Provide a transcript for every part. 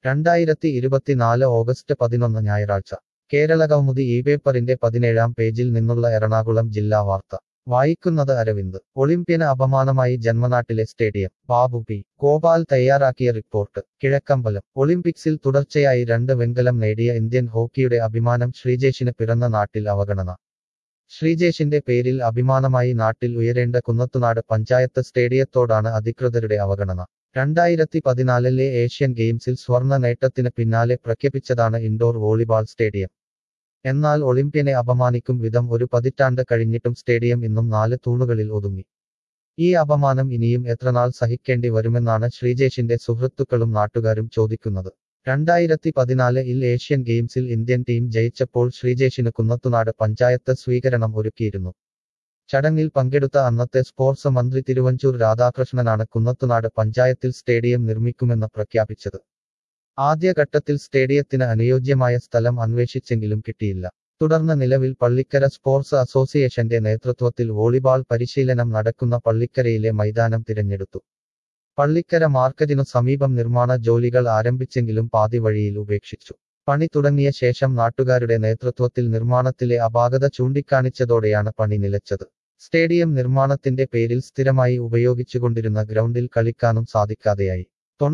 2024 August 11 ഞായറാഴ്ച കേരളകൗമുദി ഈ പേപ്പറിന്റെ 17-ാം പേജിൽ നിന്നുള്ള എറണാകുളം ജില്ലാ വാർത്ത വായിക്കുന്നത് അരവിന്ദ്. ഒളിമ്പ്യന് അപമാനമായി ജന്മനാട്ടിലെ സ്റ്റേഡിയം. ബാബു പി. ഗോപാൽ തയ്യാറാക്കിയ റിപ്പോർട്ട്. കിഴക്കമ്പലം. ഒളിമ്പിക്സിൽ തുടർച്ചയായി 2 വെങ്കലം നേടിയ ഇന്ത്യൻ ഹോക്കിയുടെ അഭിമാനം ശ്രീജേഷിന് പിറന്ന നാട്ടിൽ അവഗണന. ശ്രീജേഷിന്റെ പേരിൽ അഭിമാനമായി നാട്ടിൽ ഉയരേണ്ട കുന്നത്തുനാട് പഞ്ചായത്ത് സ്റ്റേഡിയത്തോടാണ് അധികൃതരുടെ അവഗണന. 2014-ലെ ഏഷ്യൻ ഗെയിംസിൽ സ്വർണ്ണ നേട്ടത്തിന് പിന്നാലെ പ്രഖ്യാപിച്ചതാണ് ഇൻഡോർ വോളിബാൾ സ്റ്റേഡിയം. എന്നാൽ ഒളിമ്പ്യനെ അപമാനിക്കും വിധം ഒരു പതിറ്റാണ്ട് കഴിഞ്ഞിട്ടും സ്റ്റേഡിയം ഇന്നും 4 തൂണുകളിൽ ഒതുങ്ങി. ഈ അപമാനം ഇനിയും എത്രനാൾ സഹിക്കേണ്ടി വരുമെന്നാണ് ശ്രീജേഷിന്റെ സുഹൃത്തുക്കളും നാട്ടുകാരും ചോദിക്കുന്നത്. 2014-ൽ ഏഷ്യൻ ഗെയിംസിൽ ഇന്ത്യൻ ടീം ജയിച്ചപ്പോൾ ശ്രീജേഷിന് കുന്നത്തുനാട് പഞ്ചായത്ത് സ്വീകരണം ഒരുക്കിയിരുന്നു. ചടങ്ങിൽ പങ്കെടുത്ത അന്നത്തെ സ്പോർട്സ് മന്ത്രി തിരുവഞ്ചൂർ രാധാകൃഷ്ണനാണ് കുന്നത്തുനാട് പഞ്ചായത്തിൽ സ്റ്റേഡിയം നിർമ്മിക്കുമെന്ന് പ്രഖ്യാപിച്ചത്. ആദ്യഘട്ടത്തിൽ സ്റ്റേഡിയത്തിന് അനുയോജ്യമായ സ്ഥലം അന്വേഷിച്ചെങ്കിലും കിട്ടിയില്ല. തുടർന്ന് നിലവിൽ പള്ളിക്കര സ്പോർട്സ് അസോസിയേഷന്റെ നേതൃത്വത്തിൽ വോളിബാൾ പരിശീലനം നടക്കുന്ന പള്ളിക്കരയിലെ മൈതാനം തിരഞ്ഞെടുത്തു. പള്ളിക്കര മാർക്കറ്റിനു സമീപം നിർമ്മാണ ജോലികൾ ആരംഭിച്ചെങ്കിലും പാതി വഴിയിൽ ഉപേക്ഷിച്ചു. പണി തുടങ്ങിയ ശേഷം നാട്ടുകാരുടെ നേതൃത്വത്തിൽ നിർമ്മാണത്തിലെ അപാകത ചൂണ്ടിക്കാണിച്ചതോടെയാണ് പണി നിലച്ചത്. സ്റ്റേഡിയം നിർമ്മാണത്തിന്റെ പേരിൽ സ്ഥിരമായി ഉപയോഗിച്ചുകൊണ്ടിരുന്ന ഗ്രൗണ്ടിൽ കളിക്കാനും സാധിക്കാതെയായി.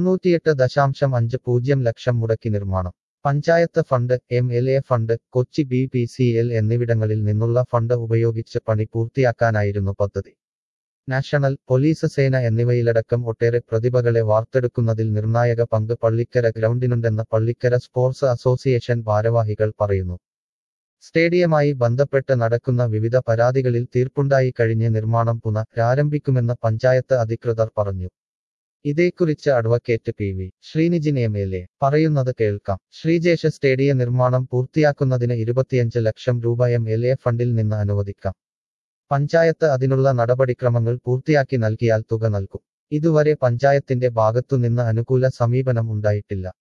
98.50 ലക്ഷം മുടക്കി നിർമ്മാണം. Panchayat fund, MLA fund, Kochi BPCL എന്നിവിടങ്ങളിൽ നിന്നുള്ള ഫണ്ട് ഉപയോഗിച്ച് പണി പൂർത്തിയാക്കാനായിരുന്നു പദ്ധതി. നാഷണൽ, പോലീസ് സേന എന്നിവയിലടക്കം ഒട്ടേറെ പ്രതിഭകളെ വാർത്തെടുക്കുന്നതിൽ നിർണായക പങ്ക് പള്ളിക്കര ഗ്രൗണ്ടിനുണ്ടെന്ന് പള്ളിക്കര സ്പോർട്സ് അസോസിയേഷൻ ഭാരവാഹികൾ പറയുന്നു. സ്റ്റേഡിയമായി ബന്ധപ്പെട്ട് നടക്കുന്ന വിവിധ പരാതികളിൽ തീർപ്പുണ്ടായി കഴിഞ്ഞ് നിർമ്മാണം പുനരാരംഭിക്കുമെന്ന് പഞ്ചായത്ത് അധികൃതർ പറഞ്ഞു. ഇതേക്കുറിച്ച് അഡ്വക്കേറ്റ് PV ശ്രീനിജിൻ MLA പറയുന്നത് കേൾക്കാം. ശ്രീജേഷ് സ്റ്റേഡിയ നിർമ്മാണം പൂർത്തിയാക്കുന്നതിന് 25 ലക്ഷം രൂപ MLA ഫണ്ടിൽ നിന്ന് അനുവദിക്കാം. പഞ്ചായത്ത് അതിനുള്ള നടപടിക്രമങ്ങൾ പൂർത്തിയാക്കി നൽകിയാൽ തുക നൽകും. ഇതുവരെ പഞ്ചായത്തിന്റെ ഭാഗത്തുനിന്ന് അനുകൂല സമീപനം ഉണ്ടായിട്ടില്ല.